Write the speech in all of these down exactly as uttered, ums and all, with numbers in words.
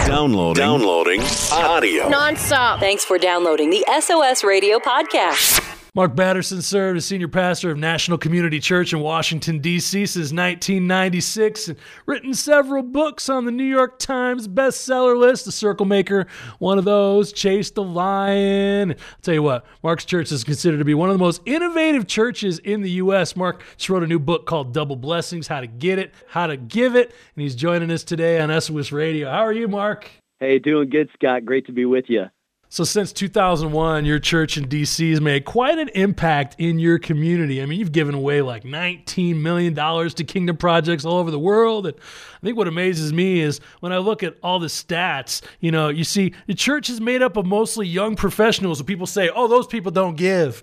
Downloading. Downloading. Audio. Nonstop. Thanks for downloading the S O S Radio podcast. Mark Batterson served as senior pastor of National Community Church in Washington, D C since nineteen ninety-six and written several books on the New York Times bestseller list. The Circle Maker, one of those, Chase the Lion. I'll tell you what, Mark's church is considered to be one of the most innovative churches in the U S. Mark just wrote a new book called Double Blessings, How to Get It, How to Give It, and he's joining us today on S O S Radio. How are you, Mark? Hey, doing good, Scott. Great to be with you. So since two thousand one, your church in D C has made quite an impact in your community. I mean, you've given away like nineteen million dollars to kingdom projects all over the world. And I think what amazes me is when I look at all the stats, you know, you see the church is made up of mostly young professionals, and people say, oh, those people don't give.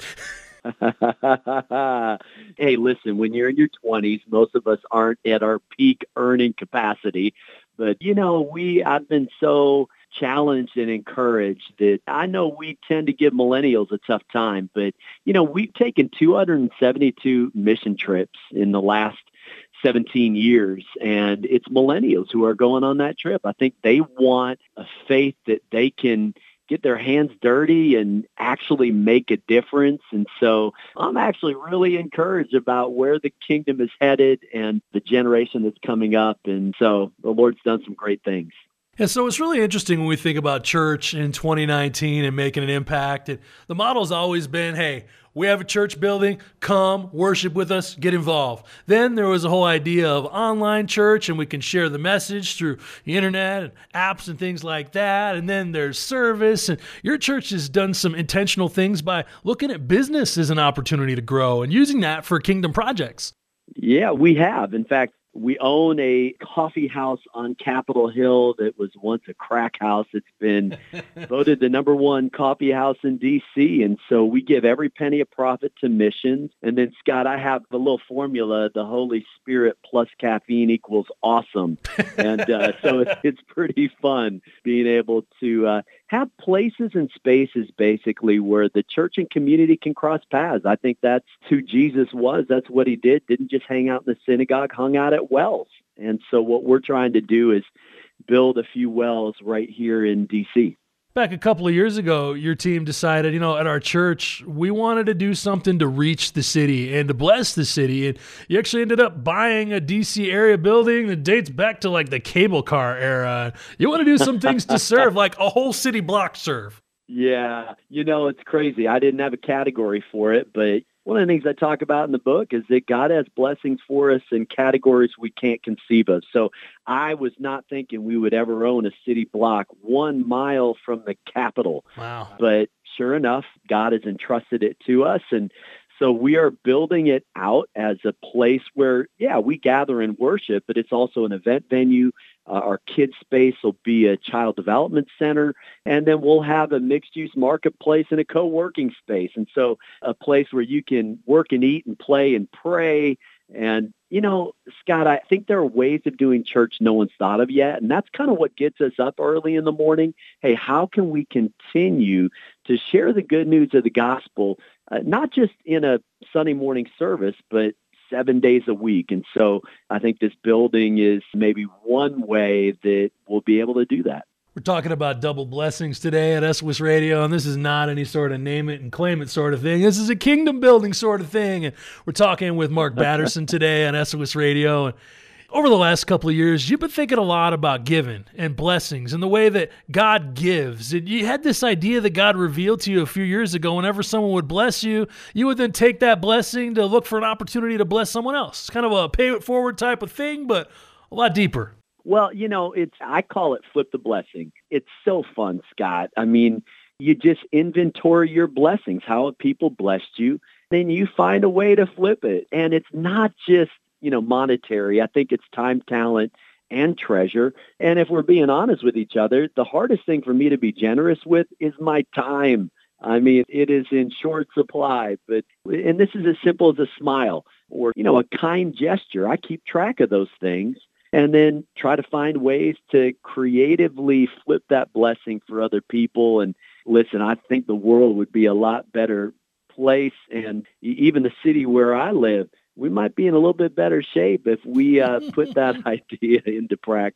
Hey, listen, when you're in your twenties, most of us aren't at our peak earning capacity. But, you know, we I've been so challenged and encouraged that I know we tend to give millennials a tough time, but, you know, we've taken two hundred seventy-two mission trips in the last seventeen years, and it's millennials who are going on that trip. I think they want a faith that they can get their hands dirty and actually make a difference. And so I'm actually really encouraged about where the kingdom is headed and the generation that's coming up. And so the Lord's done some great things. And so it's really interesting when we think about church in twenty nineteen and making an impact. And the model's always been, hey, we have a church building, come, worship with us, get involved. Then there was a whole idea of online church, and we can share the message through the internet and apps and things like that. And then there's service. And your church has done some intentional things by looking at business as an opportunity to grow and using that for kingdom projects. Yeah, we have. In fact, we own a coffee house on Capitol Hill that was once a crack house. It's been voted the number one coffee house in D C. And so we give every penny of profit to missions. And then, Scott, I have the little formula, the Holy Spirit plus caffeine equals awesome. And uh, so it's, it's pretty fun being able to uh, have places and spaces basically where the church and community can cross paths. I think that's who Jesus was. That's what he did. Didn't just hang out in the synagogue, hung out at wells. And so what we're trying to do is build a few wells right here in D C. Back a couple of years ago, your team decided, you know, at our church, we wanted to do something to reach the city and to bless the city. And you actually ended up buying a D C area building that dates back to like the cable car era. You want to do some things to serve, like a whole city block serve. Yeah, you know, it's crazy. I didn't have a category for it, but one of the things I talk about in the book is that God has blessings for us in categories we can't conceive of. So I was not thinking we would ever own a city block one mile from the Capitol. Wow. But sure enough, God has entrusted it to us. And so we are building it out as a place where, yeah, we gather and worship, but it's also an event venue. Uh, our kids' space will be a child development center, and then we'll have a mixed-use marketplace and a co-working space. And so a place where you can work and eat and play and pray. And, you know, Scott, I think there are ways of doing church no one's thought of yet, and that's kind of what gets us up early in the morning. Hey, how can we continue to share the good news of the gospel, uh, not just in a Sunday morning service, but seven days a week? And so I think this building is maybe one way that we'll be able to do that. We're talking about double blessings today at S O S Radio, and this is not any sort of name it and claim it sort of thing. This is a kingdom building sort of thing. And we're talking with Mark Batterson today on S O S Radio. And over the last couple of years, you've been thinking a lot about giving and blessings and the way that God gives. And you had this idea that God revealed to you a few years ago. Whenever someone would bless you, you would then take that blessing to look for an opportunity to bless someone else. It's kind of a pay it forward type of thing, but a lot deeper. Well, you know, it's I call it flip the blessing. It's so fun, Scott. I mean, you just inventory your blessings. How have people blessed you? Then you find a way to flip it. And it's not just, you know, monetary. I think it's time, talent, and treasure. And if we're being honest with each other, the hardest thing for me to be generous with is my time. I mean, it is in short supply, but, and this is as simple as a smile or, you know, a kind gesture. I keep track of those things and then try to find ways to creatively flip that blessing for other people. And listen, I think the world would be a lot better place. And even the city where I live, we might be in a little bit better shape if we uh, put that idea into practice.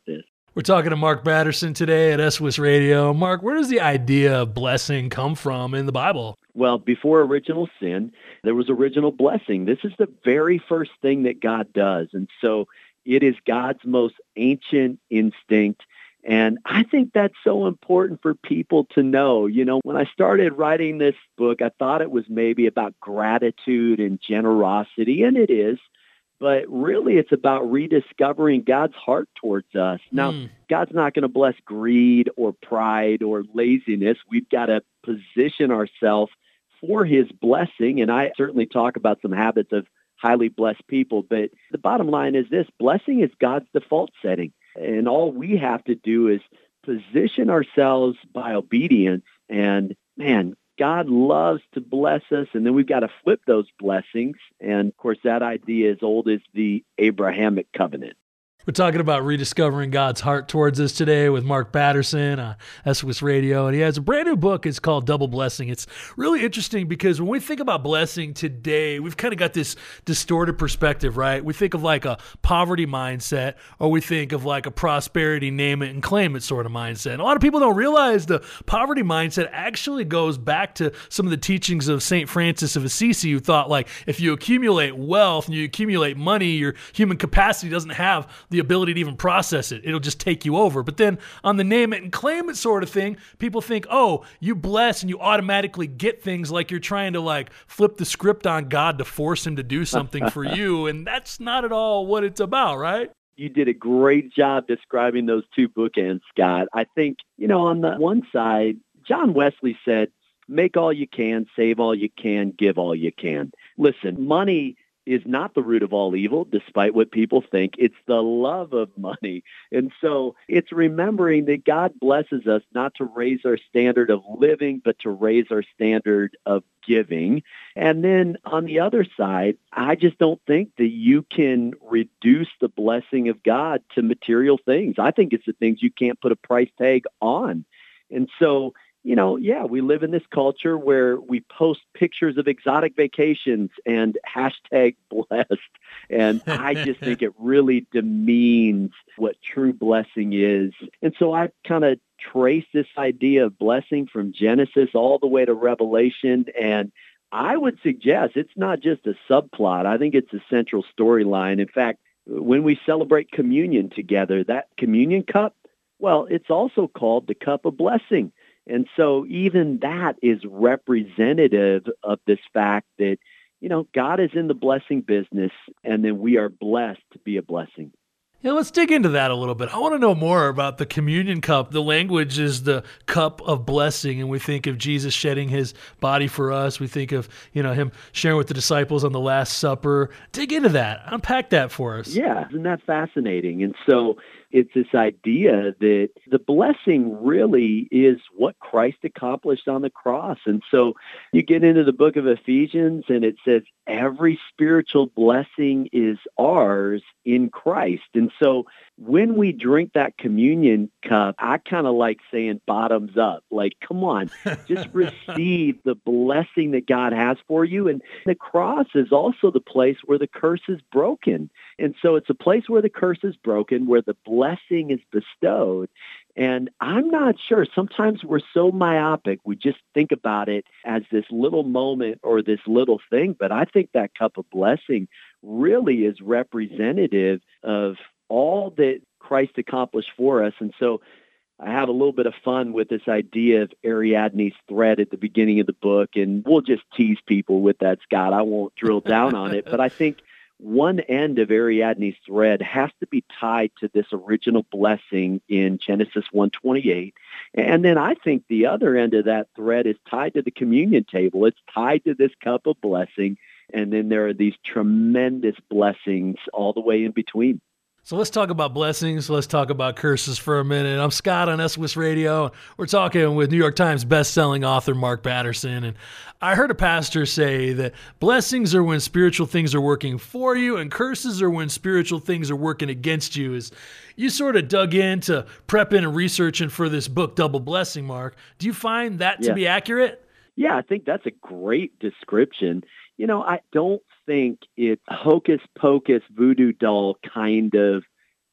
We're talking to Mark Batterson today at S W I S Radio. Mark, where does the idea of blessing come from in the Bible? Well, before original sin, there was original blessing. This is the very first thing that God does. And so it is God's most ancient instinct. And I think that's so important for people to know. You know, when I started writing this book, I thought it was maybe about gratitude and generosity, and it is. But really, it's about rediscovering God's heart towards us. Now, mm. God's not going to bless greed or pride or laziness. We've got to position ourselves for his blessing. And I certainly talk about some habits of highly blessed people. But the bottom line is this: blessing is God's default setting. And all we have to do is position ourselves by obedience. And man, God loves to bless us, and then we've got to flip those blessings. And, of course, that idea is old as the Abrahamic covenant. We're talking about rediscovering God's heart towards us today with Mark Batterson on S W I S Radio, and he has a brand new book. It's called Double Blessing. It's really interesting because when we think about blessing today, we've kind of got this distorted perspective, right? We think of like a poverty mindset, or we think of like a prosperity, name it and claim it sort of mindset. And a lot of people don't realize the poverty mindset actually goes back to some of the teachings of Saint Francis of Assisi, who thought like if you accumulate wealth and you accumulate money, your human capacity doesn't have the ability to even process it. It'll just take you over. But then on the name it and claim it sort of thing, people think, oh, you bless and you automatically get things, like you're trying to like flip the script on God to force him to do something for you. And that's not at all what it's about, right? You did a great job describing those two bookends, Scott. I think, you know, on the one side, John Wesley said, make all you can, save all you can, give all you can. Listen, money is not the root of all evil, despite what people think. It's the love of money. And so it's remembering that God blesses us not to raise our standard of living, but to raise our standard of giving. And then on the other side, I just don't think that you can reduce the blessing of God to material things. I think it's the things you can't put a price tag on. And so, you know, yeah, we live in this culture where we post pictures of exotic vacations and hashtag blessed. And I just think it really demeans what true blessing is. And so I kind of trace this idea of blessing from Genesis all the way to Revelation. And I would suggest it's not just a subplot. I think it's a central storyline. In fact, when we celebrate communion together, that communion cup, well, it's also called the cup of blessing. And so even that is representative of this fact that, you know, God is in the blessing business, and then we are blessed to be a blessing. Yeah, let's dig into that a little bit. I want to know more about the communion cup. The language is the cup of blessing, and we think of Jesus shedding his body for us. We think of, you know, him sharing with the disciples on the Last Supper. Dig into that. Unpack that for us. Yeah, isn't that fascinating? And so it's this idea that the blessing really is what Christ accomplished on the cross. And so you get into the book of Ephesians, and it says every spiritual blessing is ours in Christ. And so when we drink that communion cup, I kind of like saying bottoms up, like, come on, just receive the blessing that God has for you. And the cross is also the place where the curse is broken. And so it's a place where the curse is broken, where the blessing is bestowed. And I'm not sure. Sometimes we're so myopic, we just think about it as this little moment or this little thing. But I think that cup of blessing really is representative of all that Christ accomplished for us. And so I have a little bit of fun with this idea of Ariadne's thread at the beginning of the book, and we'll just tease people with that, Scott. I won't drill down on it, but I think one end of Ariadne's thread has to be tied to this original blessing in Genesis one twenty-eight. And then I think the other end of that thread is tied to the communion table. It's tied to this cup of blessing. And then there are these tremendous blessings all the way in between. So let's talk about blessings. Let's talk about curses for a minute. I'm Scott on S W I S Radio. We're talking with New York Times bestselling author Mark Batterson. And I heard a pastor say that blessings are when spiritual things are working for you, and curses are when spiritual things are working against you. As you sort of dug into prepping and researching for this book, Double Blessing, Mark, do you find that to yeah. be accurate? Yeah, I think that's a great description. You know, I don't think it's hocus pocus voodoo doll kind of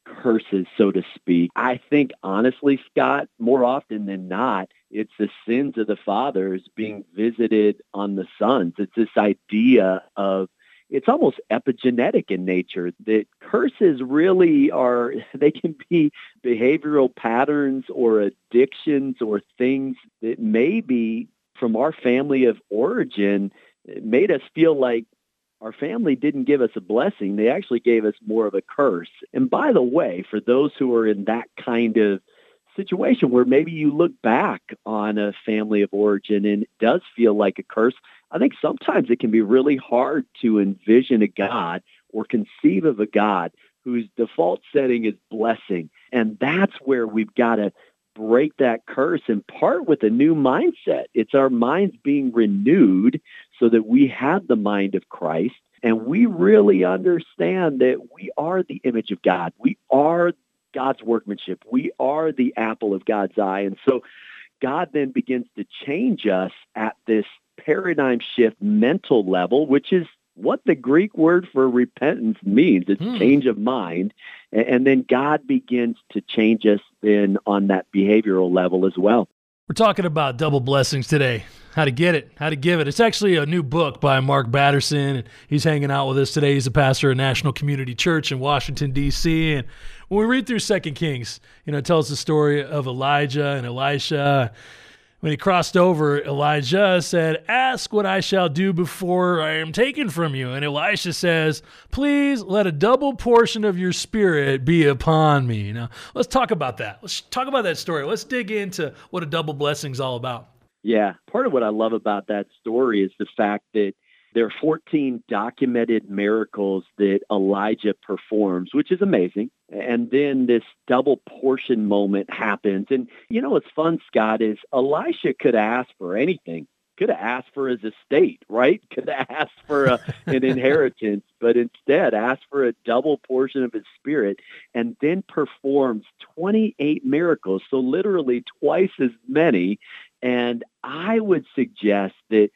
curses, so to speak. I think, honestly, Scott, more often than not, it's the sins of the fathers being visited on the sons. It's this idea of, it's almost epigenetic in nature, that curses really are, they can be behavioral patterns or addictions or things that maybe from our family of origin made us feel like our family didn't give us a blessing. They actually gave us more of a curse. And by the way, for those who are in that kind of situation where maybe you look back on a family of origin and it does feel like a curse, I think sometimes it can be really hard to envision a God or conceive of a God whose default setting is blessing. And that's where we've got to break that curse and part with a new mindset. It's our minds being renewed so that we have the mind of Christ and we really understand that we are the image of God. We are God's workmanship. We are the apple of God's eye. And so God then begins to change us at this paradigm shift mental level, which is what the Greek word for repentance means. It's hmm. change of mind. And then God begins to change us then on that behavioral level as well. We're talking about double blessings today. How to get it, how to give it. It's actually a new book by Mark Batterson. He's hanging out with us today. He's a pastor at National Community Church in Washington, D C. And when we read through Second Kings, you know, it tells the story of Elijah and Elisha. When he crossed over, Elijah said, "Ask what I shall do before I am taken from you." And Elisha says, "Please let a double portion of your spirit be upon me." Now, let's talk about that. Let's talk about that story. Let's dig into what a double blessing is all about. Yeah, part of what I love about that story is the fact that there are fourteen documented miracles that Elijah performs, which is amazing. And then this double portion moment happens. And you know what's fun, Scott, is Elisha could ask for anything. Could have asked for his estate, right? Could have asked for a, an inheritance, but instead asked for a double portion of his spirit and then performs twenty-eight miracles, so literally twice as many. And I would suggest that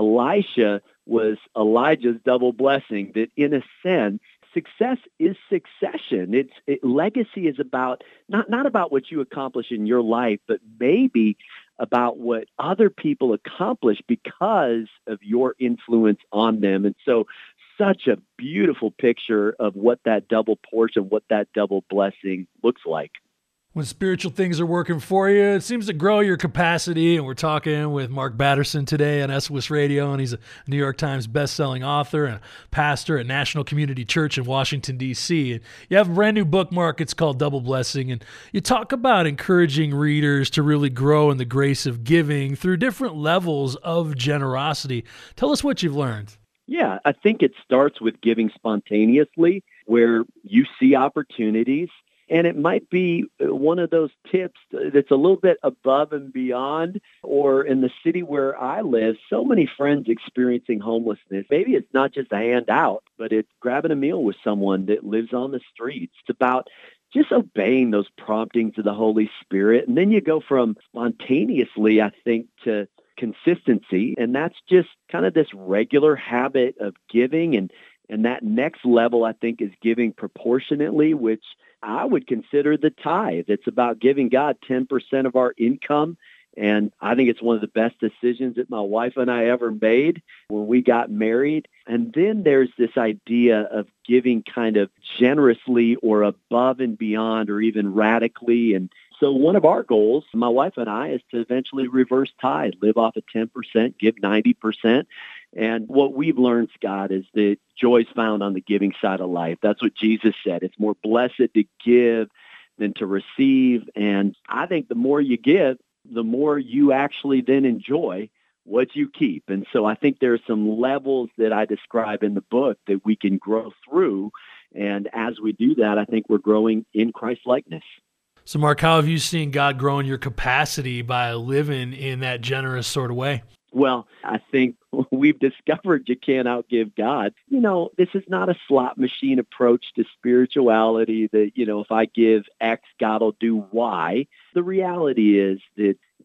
Elisha was Elijah's double blessing, that in a sense, success is succession. It's it, legacy is about not, not about what you accomplish in your life, but maybe about what other people accomplish because of your influence on them. And so such a beautiful picture of what that double portion, what that double blessing looks like. When spiritual things are working for you, it seems to grow your capacity. And we're talking with Mark Batterson today on S O S Radio, and he's a New York Times best-selling author and pastor at National Community Church in Washington, D C. And you have a brand new book, Mark. It's called Double Blessing. And you talk about encouraging readers to really grow in the grace of giving through different levels of generosity. Tell us what you've learned. Yeah, I think it starts with giving spontaneously, where you see opportunities. And it might be one of those tips that's a little bit above and beyond, or in the city where I live, so many friends experiencing homelessness. Maybe it's not just a handout, but it's grabbing a meal with someone that lives on the streets. It's about just obeying those promptings of the Holy Spirit. And then you go from spontaneously, I think, to consistency. And that's just kind of this regular habit of giving. And, and that next level, I think, is giving proportionately, which I would consider the tithe. It's about giving God ten percent of our income. And I think it's one of the best decisions that my wife and I ever made when we got married. And then there's this idea of giving kind of generously or above and beyond or even radically. And so one of our goals, my wife and I, is to eventually reverse tithe, live off of ten percent, give ninety percent. And what we've learned, Scott, is that joy is found on the giving side of life. That's what Jesus said. It's more blessed to give than to receive. And I think the more you give, the more you actually then enjoy what you keep. And so I think there are some levels that I describe in the book that we can grow through. And as we do that, I think we're growing in Christ-likeness. So, Mark, how have you seen God grow in your capacity by living in that generous sort of way? Well, I think we've discovered you can't outgive God. You know, this is not a slot machine approach to spirituality that, you know, if I give X, God will do Y. The reality is that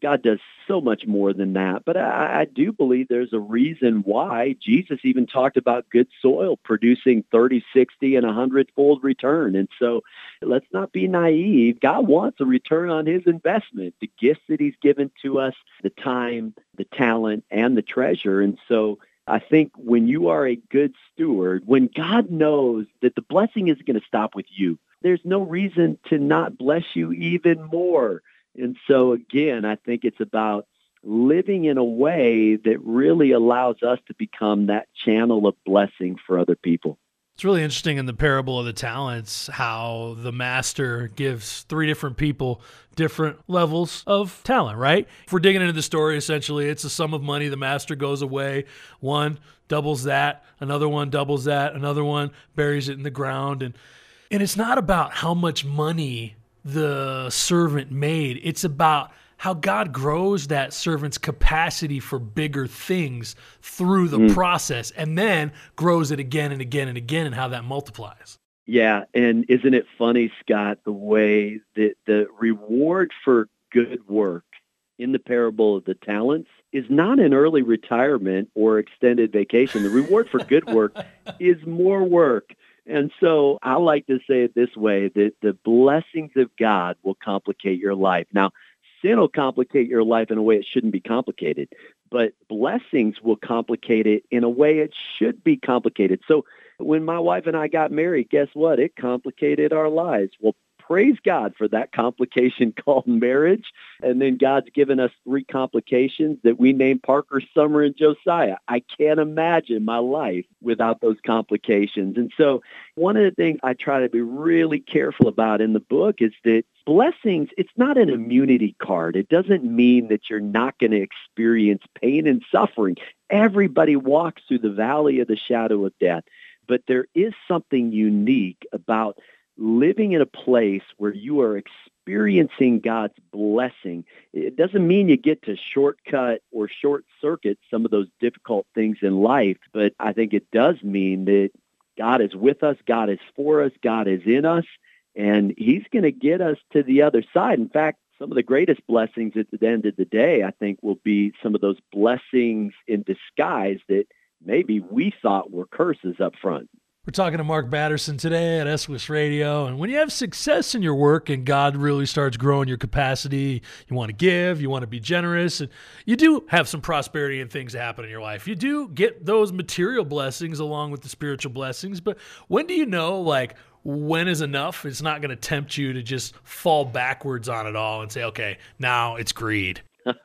God does so much more than that. But I, I do believe there's a reason why Jesus even talked about good soil producing thirty, sixty, and one hundred fold return. And so let's not be naive. God wants a return on his investment, the gifts that he's given to us, the time, the talent, and the treasure. And so I think when you are a good steward, when God knows that the blessing isn't going to stop with you, there's no reason to not bless you even more. And so, again, I think it's about living in a way that really allows us to become that channel of blessing for other people. It's really interesting in the parable of the talents how the master gives three different people different levels of talent, right? If we're digging into the story, essentially, it's a sum of money. The master goes away. One doubles that. Another one doubles that. Another one buries it in the ground. And, and it's not about how much money the servant made. It's about how God grows that servant's capacity for bigger things through the mm. process, and then grows it again and again and again, and how that multiplies. Yeah, and isn't it funny, Scott, the way that the reward for good work in the parable of the talents is not an early retirement or extended vacation. The reward for good work is more work. And so I like to say it this way, that the blessings of God will complicate your life. Now, sin will complicate your life in a way it shouldn't be complicated, but blessings will complicate it in a way it should be complicated. So when my wife and I got married, guess what? It complicated our lives. Well, praise God for that complication called marriage. And then God's given us three complications that we named Parker, Summer, and Josiah. I can't imagine my life without those complications. And so one of the things I try to be really careful about in the book is that blessings, it's not an immunity card. It doesn't mean that you're not going to experience pain and suffering. Everybody walks through the valley of the shadow of death. But there is something unique about living in a place where you are experiencing God's blessing. It doesn't mean you get to shortcut or short circuit some of those difficult things in life, but I think it does mean that God is with us, God is for us, God is in us, and he's going to get us to the other side. In fact, some of the greatest blessings at the end of the day, I think, will be some of those blessings in disguise that maybe we thought were curses up front. We're talking to Mark Batterson today at S W S Radio. And when you have success in your work and God really starts growing your capacity, you want to give, you want to be generous, and you do have some prosperity and things happen in your life. You do get those material blessings along with the spiritual blessings. But when do you know, like, when is enough? It's not going to tempt you to just fall backwards on it all and say, okay, now it's greed.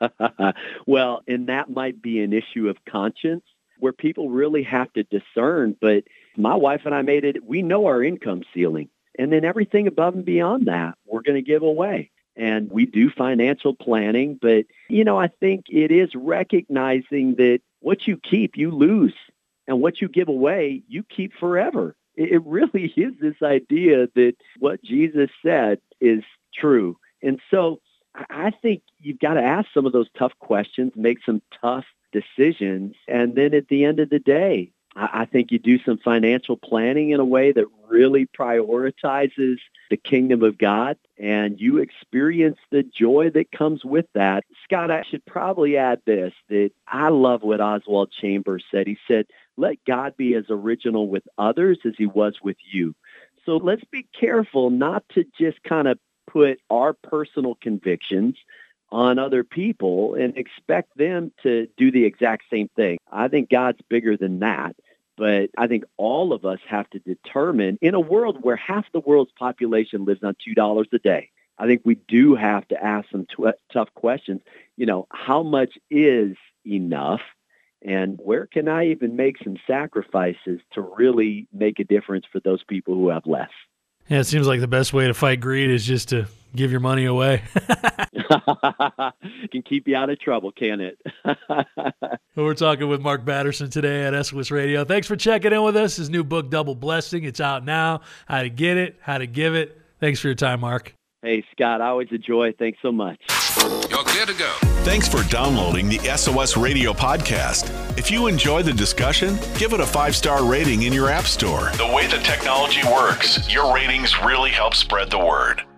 Well, and that might be an issue of conscience where people really have to discern. But my wife and I made it, we know our income ceiling. And then everything above and beyond that, we're going to give away. And we do financial planning. But, you know, I think it is recognizing that what you keep, you lose. And what you give away, you keep forever. It really is this idea that what Jesus said is true. And so I think you've got to ask some of those tough questions, make some tough decisions. And then at the end of the day, I think you do some financial planning in a way that really prioritizes the kingdom of God, and you experience the joy that comes with that. Scott, I should probably add this, that I love what Oswald Chambers said. He said, let God be as original with others as he was with you. So let's be careful not to just kind of put our personal convictions on other people and expect them to do the exact same thing. I think God's bigger than that. But I think all of us have to determine, in a world where half the world's population lives on two dollars a day, I think we do have to ask some t- tough questions. You know, how much is enough? And where can I even make some sacrifices to really make a difference for those people who have less? Yeah, it seems like the best way to fight greed is just to give your money away. It can keep you out of trouble, can it? We're talking with Mark Batterson today at S W S Radio. Thanks for checking in with us. His new book, Double Blessing, it's out now. How to get it, how to give it. Thanks for your time, Mark. Hey, Scott, always a joy. Thanks so much. You're clear to go. Thanks for downloading the S O S Radio podcast. If you enjoy the discussion, give it a five-star rating in your app store. The way the technology works, your ratings really help spread the word.